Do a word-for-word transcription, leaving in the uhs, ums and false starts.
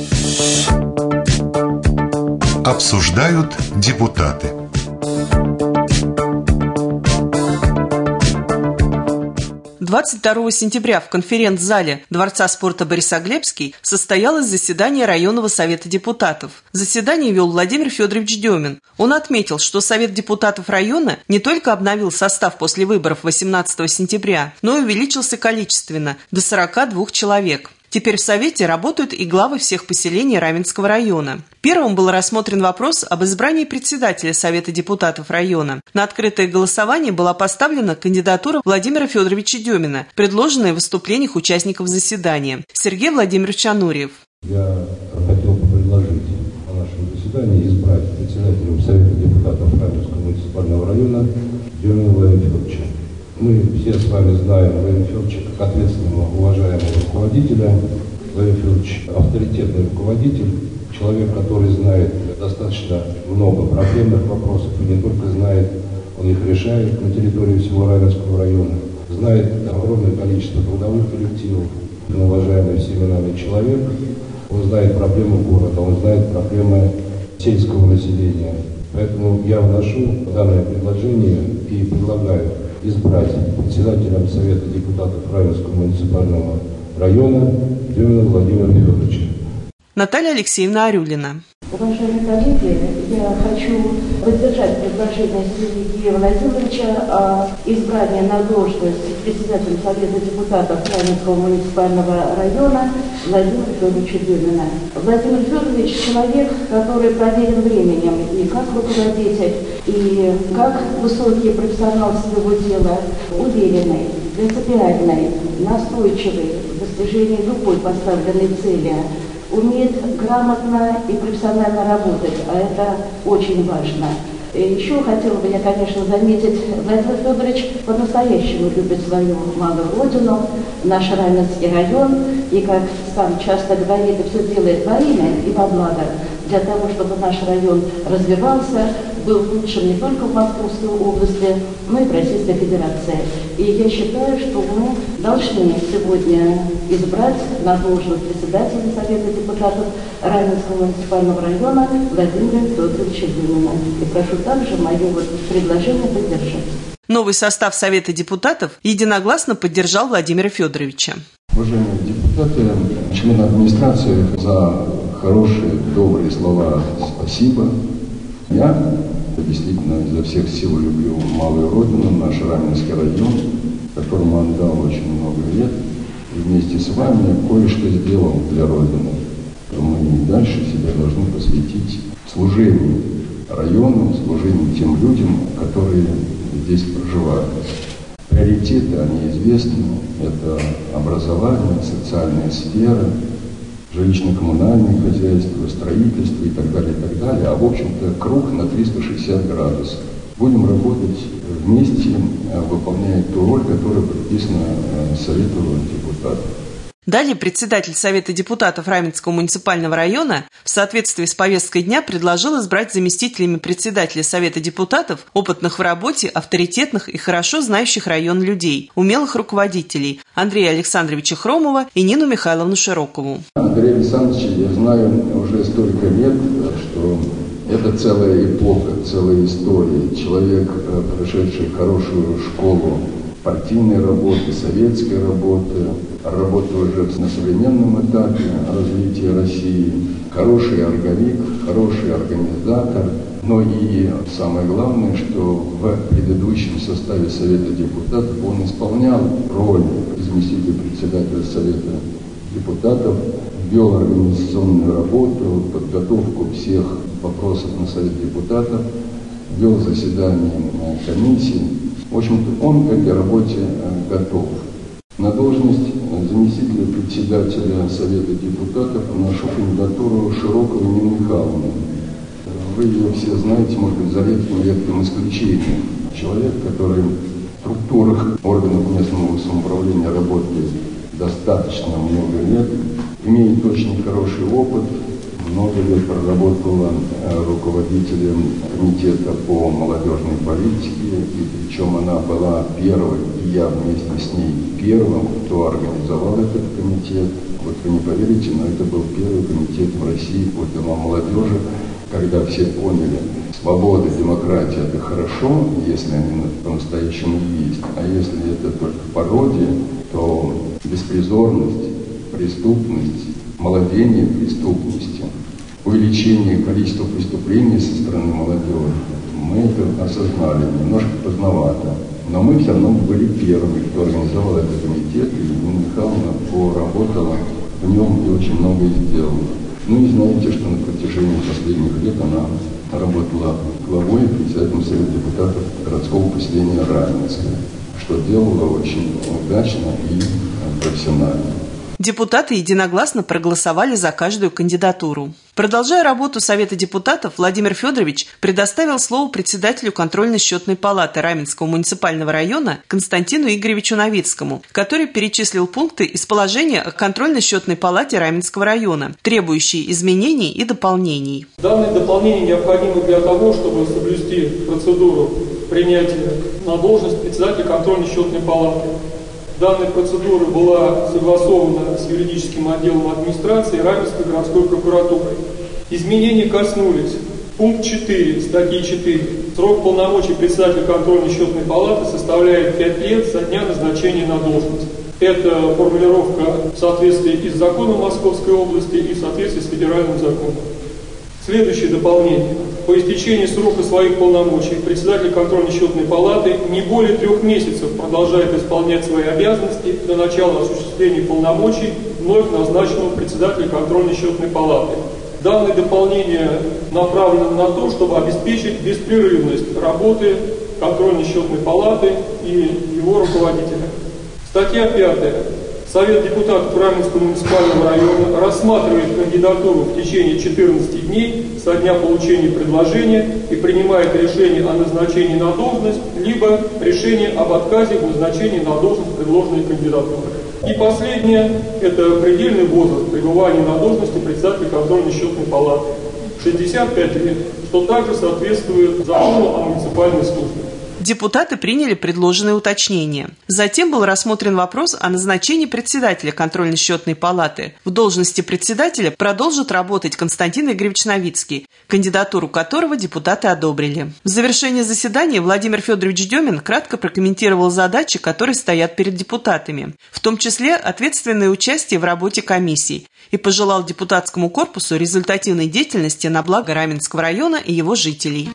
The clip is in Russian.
Обсуждают депутаты. двадцать второго сентября в конференц-зале Дворца спорта Борисоглебский состоялось заседание районного совета депутатов. Заседание вел Владимир Федорович Демин. Он отметил, что Совет депутатов района не только обновил состав после выборов восемнадцатого сентября, но и увеличился количественно до сорока двух человек. Теперь в Совете работают и главы всех поселений Раменского района. Первым был рассмотрен вопрос об избрании председателя Совета депутатов района. На открытое голосование была поставлена кандидатура Владимира Федоровича Демина, предложенная в выступлениях участников заседания. Сергей Владимирович Анурьев. Я хотел бы предложить на нашем заседании избрать председателем Совета депутатов Раменского муниципального района Демина Владимира Федоровича. Мы все с вами знаем Владимира Федоровича как ответственного, уважаемого руководителя. Владимир Федорович авторитетный руководитель, человек, который знает достаточно много проблемных вопросов, и не только знает, он их решает на территории всего Раменского района, знает огромное количество трудовых коллективов, он уважаемый всеми нами человек, он знает проблемы города, он знает проблемы сельского населения. Поэтому я вношу данное предложение и предлагаю избрать председателем Совета депутатов Раменского муниципального района Демина Владимира Федоровича. Наталья Алексеевна Арюлина. Уважаемые коллеги, я хочу поддержать предложение Сергея Владимировича о избрании на должность председателя Совета депутатов Раменского муниципального района Владимира Федоровича Демина. Владимир Федорович – человек, который проверен временем и как руководитель, и как высокий профессионал своего дела, уверенный, принципиальный, настойчивый в достижении любой поставленной цели, умеет грамотно и профессионально работать, а это очень важно. И еще хотела бы я, конечно, заметить, Владимир Федорович по-настоящему любит свою малую родину, наш Раменский район, и, как сам часто говорит, и все делает во имя и во благо, для того, чтобы наш район развивался, был лучшим не только в Московской области, но и в Российской Федерации. И я считаю, что мы должны сегодня избрать на должность председателя Совета депутатов Раменского муниципального района Владимира Федоровича Демина. И прошу также мое вот предложение поддержать. Новый состав Совета депутатов единогласно поддержал Владимира Федоровича. Уважаемые депутаты, члены администрации, за хорошие, добрые слова спасибо. Я действительно изо всех сил люблю малую родину, наш Раменский район, которому отдал очень много лет. И вместе с вами кое-что сделал для Родины. Мы и дальше себя должны посвятить служению району, служению тем людям, которые здесь проживают. Приоритеты, они известны. Это образование, социальная сфера, жилищно-коммунальное хозяйство, строительство и так далее, и так далее. А в общем-то круг на триста шестьдесят градусов. Будем работать вместе, выполняя ту роль, которая предписана Совету депутатов. Далее председатель Совета депутатов Раменского муниципального района в соответствии с повесткой дня предложил избрать заместителями председателя Совета депутатов опытных в работе, авторитетных и хорошо знающих район людей, умелых руководителей Андрея Александровича Хромова и Нину Михайловну Широкову. Андрея Александровича я знаю уже столько лет, что это целая эпоха, целая история. Человек, прошедший хорошую школу партийной работы, советской работы, работа уже на современном этапе развития России, хороший орговик, хороший организатор, но и самое главное, что в предыдущем составе Совета депутатов он исполнял роль заместителя председателя Совета депутатов, вел организационную работу, подготовку всех вопросов на Совет депутатов, вел заседания комиссии. В общем-то, он к этой работе готов. На должность заместителя председателя Совета депутатов нашу кандидатуру Широкову Нину Михайловну. Вы ее все знаете, может быть, за редким редким исключением. Человек, который в структурах органов местного самоуправления работает достаточно много лет, имеет очень хороший опыт, много лет проработала руководителем комитета по молодежной политике, и причем она была первой, и я вместе с ней первым, кто организовал этот комитет. Вот вы не поверите, но это был первый комитет комитетом России по делам молодежи, когда все поняли, свобода, демократия – это хорошо, если они по-настоящему есть, а если это только пародия, то беспризорность, преступность, малодение преступности, увеличение количества преступлений со стороны молодежи. Мы это осознали, немножко поздновато. Но мы все равно были первыми, кто организовал этот комитет, и Нина Михайловна поработала в нем и очень многое сделала. Ну и знаете, что на протяжении последних лет она работала главой и председателем Совета депутатов городского поселения Раменское, что делала очень удачно и профессионально. Депутаты единогласно проголосовали за каждую кандидатуру. Продолжая работу Совета депутатов, Владимир Федорович предоставил слово председателю контрольно-счетной палаты Раменского муниципального района Константину Игоревичу Новицкому, который перечислил пункты из положения о контрольно-счетной палате Раменского района, требующие изменений и дополнений. Данные дополнения необходимы для того, чтобы соблюсти процедуру принятия на должность председателя контрольно-счетной палаты. Данная процедура была согласована с юридическим отделом администрации Раменской городской прокуратурой. Изменения коснулись пункт четыре статьи четыре. Срок полномочий председателя контрольно-счетной палаты составляет пять лет со дня назначения на должность. Это формулировка в соответствии и с законом Московской области, и в соответствии с федеральным законом. Следующее дополнение. По истечении срока своих полномочий председатель контрольно-счетной палаты не более трех месяцев продолжает исполнять свои обязанности до начала осуществления полномочий вновь назначенного председателя контрольно-счетной палаты. Данное дополнение направлено на то, чтобы обеспечить беспрерывность работы контрольно-счетной палаты и его руководителя. Статья пятая. Совет депутатов Раменского муниципального района рассматривает кандидатуру в течение четырнадцати дней со дня получения предложения и принимает решение о назначении на должность, либо решение об отказе в назначении на должность предложенной кандидатуры. И последнее – это предельный возраст пребывания на должности председателя контрольно-счетной палаты – шестьдесят пять лет, что также соответствует закону о муниципальной службе. Депутаты приняли предложенные уточнения. Затем был рассмотрен вопрос о назначении председателя контрольно-счетной палаты. В должности председателя продолжит работать Константин Игоревич Новицкий, кандидатуру которого депутаты одобрили. В завершении заседания Владимир Федорович Демин кратко прокомментировал задачи, которые стоят перед депутатами, в том числе ответственное участие в работе комиссий, и пожелал депутатскому корпусу результативной деятельности на благо Раменского района и его жителей.